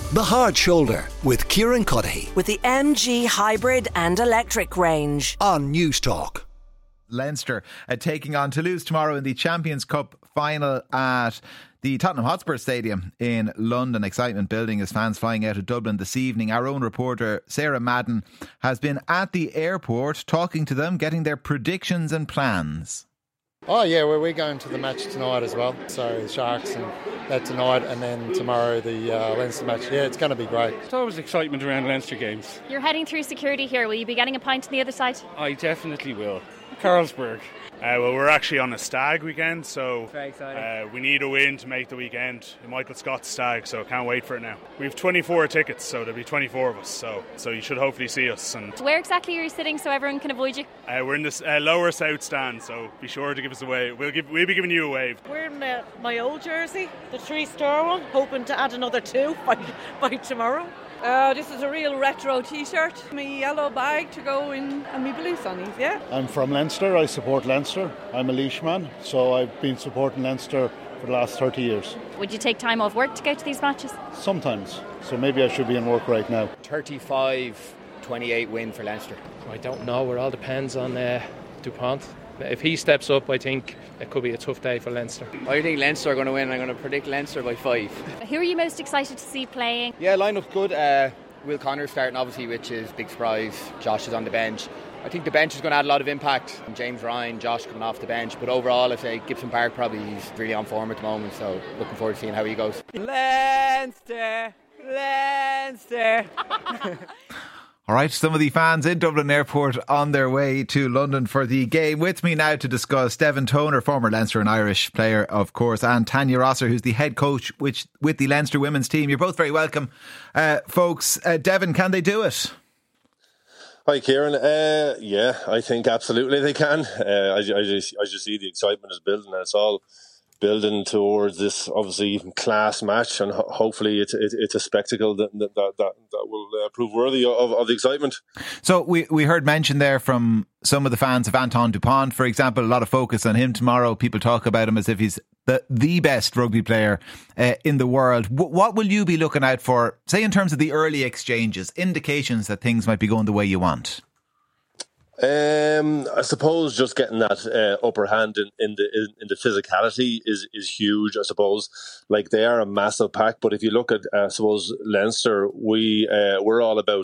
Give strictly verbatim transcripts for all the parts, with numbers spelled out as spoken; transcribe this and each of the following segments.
The Hard Shoulder with Kieran Cuddihy. With the M G Hybrid and Electric range. On News Talk. Leinster uh, taking on Toulouse tomorrow in the Champions Cup final at the Tottenham Hotspur Stadium in London. Excitement building as fans flying out of Dublin this evening. Our own reporter Sarah Madden has been at the airport talking to them, getting their predictions and plans. Oh yeah, well, we're going to the match tonight as well. So the Sharks and that tonight, and then tomorrow the uh, Leinster match. Yeah, it's going to be great. There's always excitement around Leinster games. You're heading through security here. Will you be getting a pint on the other side? I definitely will. Carlsberg. Uh, well, we're actually on a stag weekend, so Very exciting. uh, we need a win to make the weekend. Michael Scott's stag, so can't wait for it now. We have twenty-four tickets, so there'll be twenty-four of us, so so you should hopefully see us. And Where exactly are you sitting so everyone can avoid you? uh, we're in the uh, lower south stand, so be sure to give us a wave. We'll give we'll be giving you a wave. We're in uh, my old jersey, the three-star one, hoping to add another two by, by tomorrow. Uh, this is a real retro t-shirt, my yellow bag to go in, and my blue sunnies, yeah. I'm from Leinster, I support Leinster. I'm a Laois man, so I've been supporting Leinster for the last thirty years. Would you take time off work to go to these matches? Sometimes, so maybe I should be in work right now. thirty-five twenty-eight win for Leinster. I don't know, it all depends on uh, Dupont. If he steps up, I think it could be a tough day for Leinster. I think Leinster are going to win. I'm going to predict Leinster by five. Who are you most excited to see playing? Yeah, line-up's good. Uh, Will Connor starting, obviously, which is a big surprise. Josh is on the bench. I think the bench is going to add a lot of impact. James Ryan, Josh coming off the bench. But overall, I'd say Gibson Park probably he's really on form at the moment. So looking forward to seeing how he goes. Leinster! Leinster! All right, some of the fans in Dublin Airport on their way to London for the game. With me now to discuss Devin Toner, former Leinster and Irish player, of course, and Tanya Rosser, who's the head coach which, with the Leinster women's team. You're both very welcome. Uh, folks, uh, Devin, can they do it? Hi, Kieran. Uh, yeah, I think absolutely they can. Uh, I, I, just, I just see the excitement is building, and it's all building towards this obviously class match, and ho- hopefully it's it, it's a spectacle that that that, that will uh, prove worthy of, of the excitement. So we we heard mention there from some of the fans of Antoine Dupont, for example. A lot of focus on him tomorrow. People talk about him as if he's the the best rugby player uh, in the world. W- what will you be looking out for, say, in terms of the early exchanges, indications that things might be going the way you want? Um, I suppose just getting that uh, upper hand in, in the in, in the physicality is is huge. I suppose, like, they are a massive pack, but if you look at, uh, I suppose, Leinster, we uh, we're all about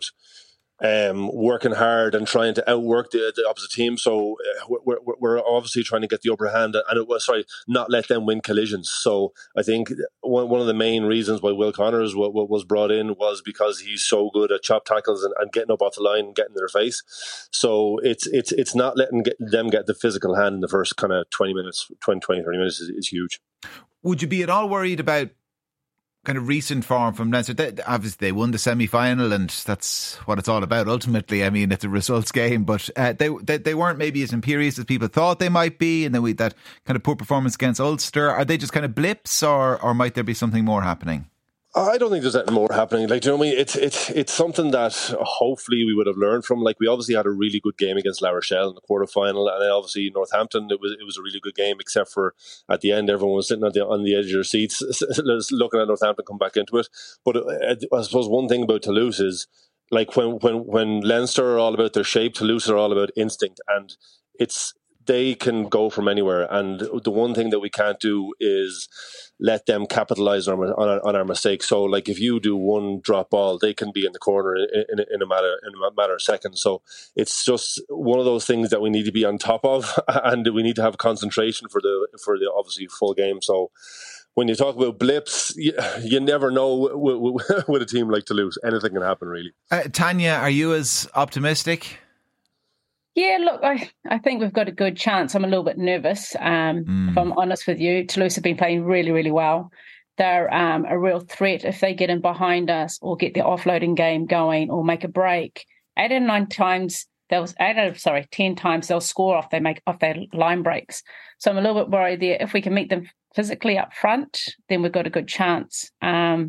um, working hard and trying to outwork the, the opposite team. So uh, we're, we're we're obviously trying to get the upper hand, and it was sorry, not let them win collisions. So I think one one of the main reasons why Will Connors w- w- was brought in was because he's so good at chop tackles and, and getting up off the line and getting in their face. So it's it's it's not letting get, them get the physical hand in the first kind of twenty minutes, twenty, twenty, thirty minutes is, is huge. Would you be at all worried about kind of recent form from Leinster? They, obviously they won the semi-final, and that's what it's all about ultimately. I mean, it's a results game, but uh, they, they they weren't maybe as imperious as people thought they might be, and then we that kind of poor performance against Ulster. Are they just kind of blips, or or might there be something more happening? I don't think there's anything more happening. Like, do you know what I mean? It's it's it's something that hopefully we would have learned from. Like, we obviously had a really good game against La Rochelle in the quarterfinal, and then obviously Northampton. It was it was a really good game, except for at the end, everyone was sitting on the on the edge of their seats, looking at Northampton come back into it. But I suppose one thing about Toulouse is, like, when when when Leinster are all about their shape, Toulouse are all about instinct, and it's they can go from anywhere. And the one thing that we can't do is let them capitalise on our, on, our, on our mistakes. So, like, if you do one drop ball, they can be in the corner in, in, in a matter in a matter of seconds. So it's just one of those things that we need to be on top of, and we need to have concentration for the for the obviously full game. So when you talk about blips, you, you never know with, with a team like Toulouse. Anything can happen, really. Uh, Tanya, are you as optimistic? Yeah, look, I, I think we've got a good chance. I'm a little bit nervous, um, mm. if I'm honest with you. Toulouse have been playing really, really well. They're um, a real threat if they get in behind us or get the offloading game going or make a break. Eight out of nine times, they'll eight out of, sorry, ten times they'll score off they make off their line breaks. So I'm a little bit worried there. If we can meet them physically up front, then we've got a good chance. Um,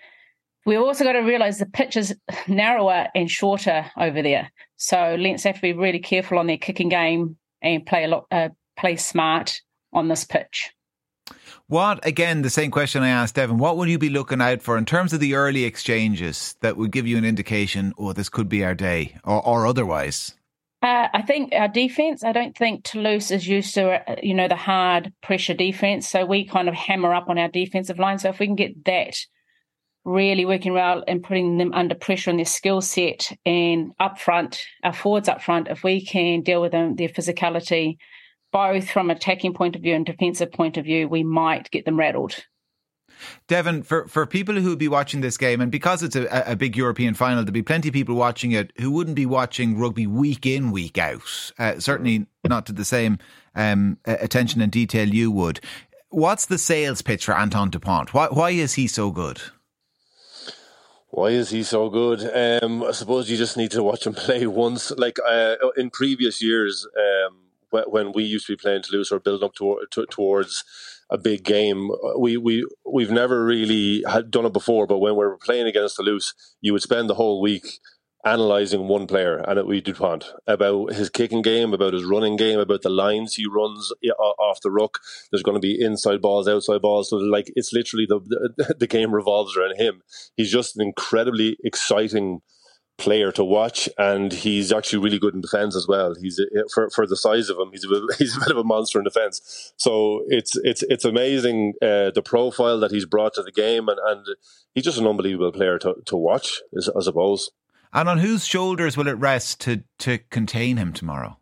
we also got to realise the pitch is narrower and shorter over there. So Leinster have to be really careful on their kicking game and play a lot, uh, play smart on this pitch. What, again, the same question I asked Devin, what would you be looking out for in terms of the early exchanges that would give you an indication, oh, this could be our day, or, or otherwise? Uh, I think our defence, I don't think Toulouse is used to, uh, you know, the hard pressure defence. So we kind of hammer up on our defensive line. So if we can get that really working well and putting them under pressure on their skill set and up front, our forwards up front, if we can deal with them, their physicality, both from attacking point of view and defensive point of view, we might get them rattled. Devin, for, for people who would be watching this game, and because it's a, a big European final, there'll be plenty of people watching it who wouldn't be watching rugby week in, week out. Uh, certainly not to the same um, attention and detail you would. What's the sales pitch for Antoine Dupont? Why, why is he so good? Why is he so good? Um, I suppose you just need to watch him play once. Like uh, in previous years, um, when we used to be playing Toulouse or building up to, to, towards a big game, we, we, we've never really had done it before, but when we were playing against Toulouse, you would spend the whole week analysing one player, and it would be Dupont, about his kicking game, about his running game, about the lines he runs off the ruck. There's going to be inside balls, outside balls, so like it's literally the, the, the game revolves around him. He's just an incredibly exciting player to watch, and he's actually really good in defence as well. He's for for the size of him, he's a bit, he's a bit of a monster in defence. So it's it's it's amazing uh, the profile that he's brought to the game, and, and he's just an unbelievable player to to watch, I suppose. And on whose shoulders will it rest to to contain him tomorrow?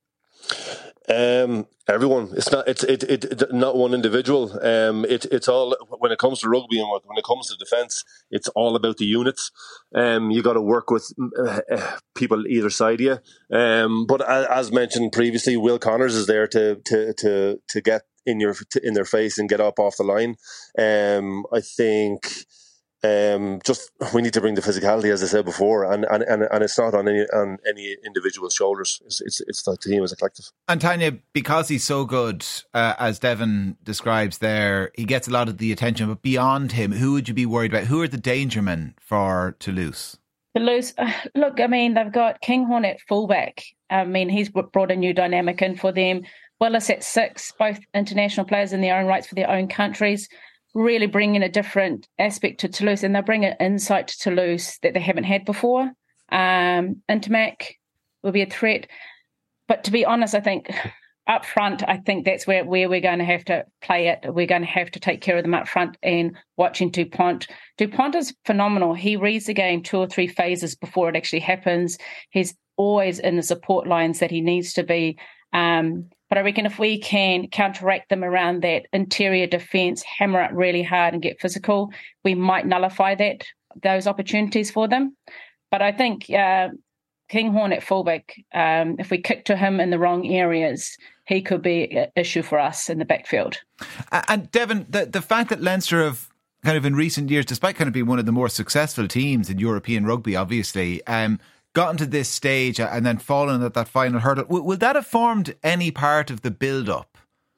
Um, everyone. It's not. It's it, it. it not one individual. Um, it it's all when it comes to rugby and when it comes to defence. It's all about the units. Um, you got to work with uh, people either side of you. Um, but as, as mentioned previously, Will Connors is there to to to to get in your to, in their face and get up off the line. Um, I think. Um, just we need to bring the physicality, as I said before, and and, and, and it's not on any on any individual's shoulders. It's it's, it's the team as a collective. And Tanya, because he's so good, uh, as Devin describes there, he gets a lot of the attention. But beyond him, who would you be worried about? Who are the danger men for Toulouse? Toulouse, uh, look, I mean, they've got Kinghorn at fullback. I mean, he's brought a new dynamic in for them. Willis at six, both international players in their own rights for their own countries. Really bringing a different aspect to Toulouse, and they bring an insight to Toulouse that they haven't had before. Um, Intermac will be a threat. But to be honest, I think up front, I think that's where, where we're going to have to play it. We're going to have to take care of them up front, and watching Dupont. Dupont is phenomenal. He reads the game two or three phases before it actually happens. He's always in the support lines that he needs to be. Um, but I reckon if we can counteract them around that interior defence, hammer it really hard and get physical, we might nullify that those opportunities for them. But I think uh, Kinghorn at fullback, um, if we kick to him in the wrong areas, he could be an issue for us in the backfield. And Devin, the, the fact that Leinster have kind of in recent years, despite kind of being one of the more successful teams in European rugby, obviously, um, gotten to this stage and then fallen at that final hurdle. Will, will that have formed any part of the build-up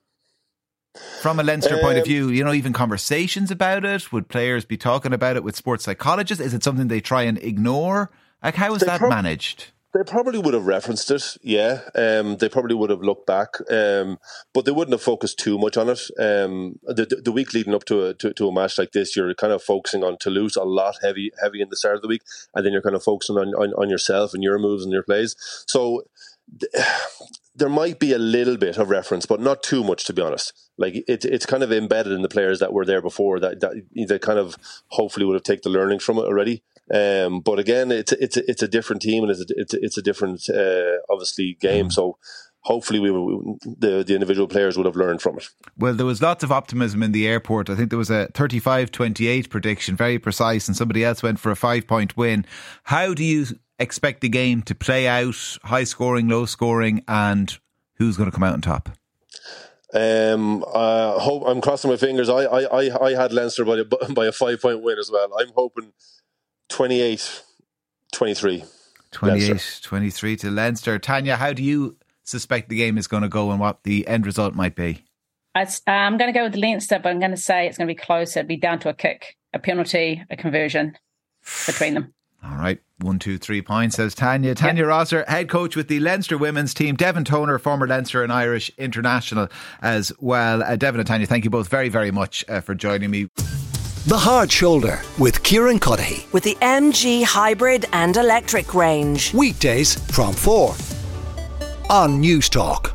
from a Leinster um, point of view? You know, even conversations about it? Would players be talking about it with sports psychologists? Is it something they try and ignore? Like, how is that prob- managed? They probably would have referenced it, yeah. Um, they probably would have looked back, um, but they wouldn't have focused too much on it. Um, the, the week leading up to a, to, to a match like this, you're kind of focusing on Toulouse a lot, heavy heavy in the start of the week, and then you're kind of focusing on, on, on yourself and your moves and your plays. So th- there might be a little bit of reference, but not too much, to be honest. Like it, it's kind of embedded in the players that were there before, that, that they kind of hopefully would have taken the learnings from it already. Um, but again, it's it's it's a different team, and it's a, it's a, it's a different, uh, obviously, game. So hopefully, we, we the the individual players would have learned from it. Well, there was lots of optimism in the airport. I think there was a thirty-five twenty-eight prediction, very precise, and somebody else went for a five point win. How do you expect the game to play out? High scoring, low scoring, and who's going to come out on top? Um, uh, hope I'm crossing my fingers. I I I, I had Leinster by a, by a five point win as well. I'm hoping twenty-eight twenty-three twenty-eight twenty-three to Leinster. Tanya, how do you suspect the game is going to go and what the end result might be? It's, uh, I'm going to go with Leinster, but I'm going to say it's going to be close. It'll be down to a kick, a penalty, a conversion between them. All right, one, two, three points, says Tanya. Tanya yep. Rosser, head coach with the Leinster women's team. Devin Toner, former Leinster and Irish international as well. Uh, Devin and Tanya, thank you both very, very much uh, for joining me. The Hard Shoulder with Kieran Cuddihy. With the M G hybrid and electric range. Weekdays from four on News Talk.